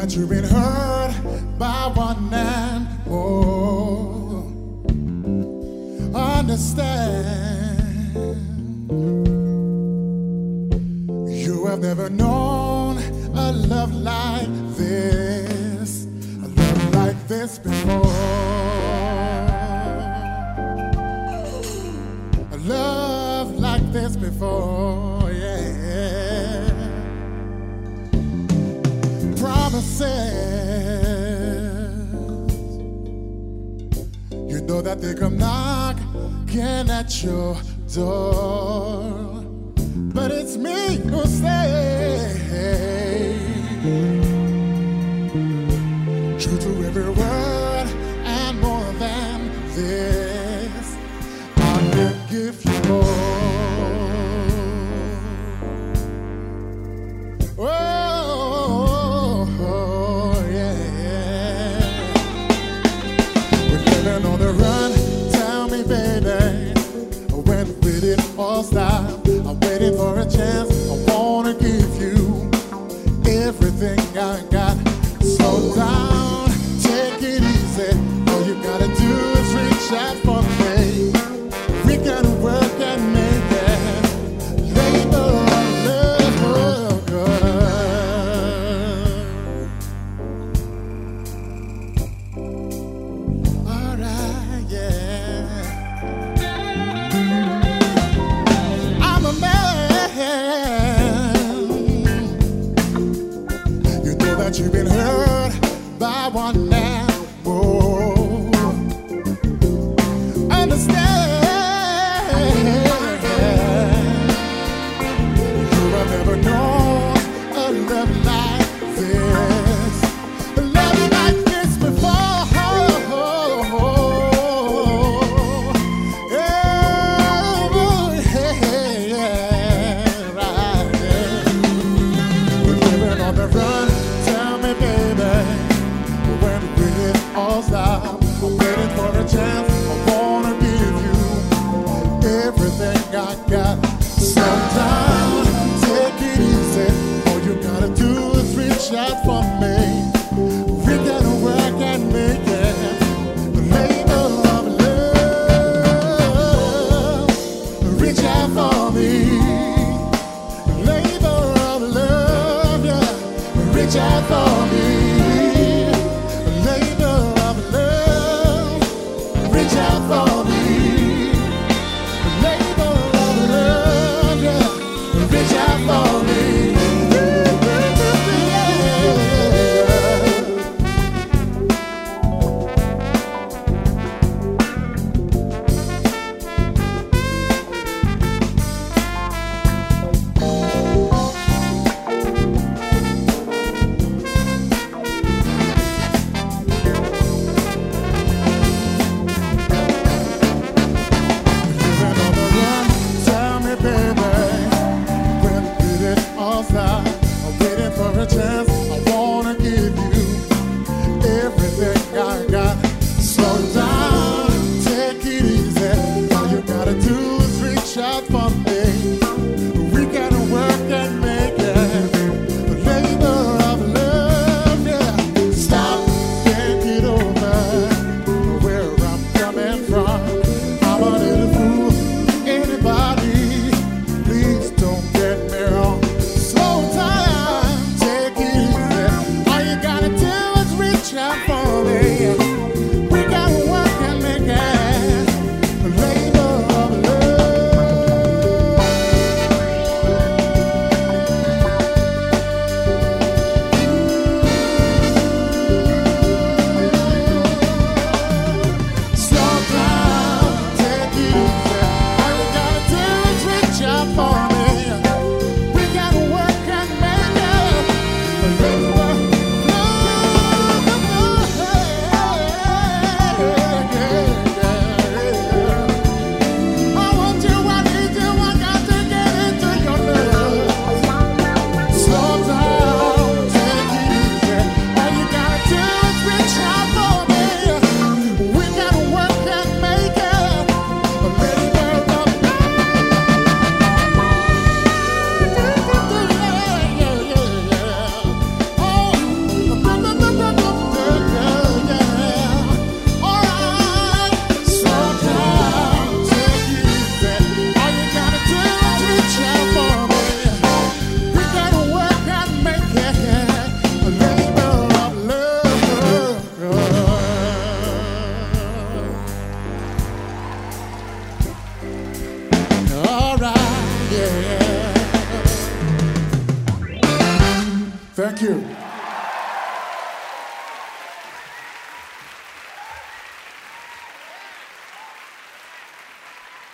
that you've been hurt by one man more. Understand, you have never known a love like this, a love like this before. A love like this before, yeah. Promises, you know that they come knocking at your door, but it's me who stays true to every word, and more than this, I will give you more. Oh, yeah. We're living on the run. Tell me, baby, when will it all stop? I'm waiting for a chance. I wanna give you everything I got. Slow down, take it easy. All you gotta do is reach out for me. We gotta work and make it. Labor of love, good. Alright, yeah. I'm a man. You know that you've been hurt by one man. Whoa. Understand, you have never known a love like this, a love like this before. Yeah, right. We're living on the run. Tell me, baby, when will it all stop? I'm waiting for a chance. I wanna give you everything I got. Slow down, take it easy. All you gotta do is reach out for me. We gotta work and make it. The labor of love. Reach out for me. Labor of love, yeah. Reach out for me. Labor of love. Reach out for me. Labor of love, yeah. Reach out for me.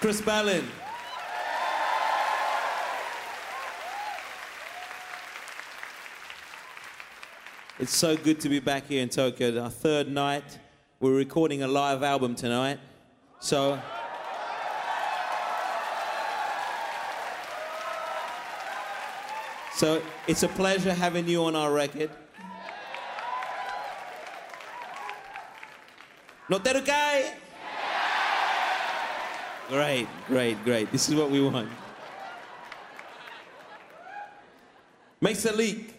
Chris Ballin. It's so good to be back here in Tokyo. Our third night. We're recording a live album tonight. So it's a pleasure having you on our record. Noteru kai? Great, great, great. This is what we want. Makes a leak.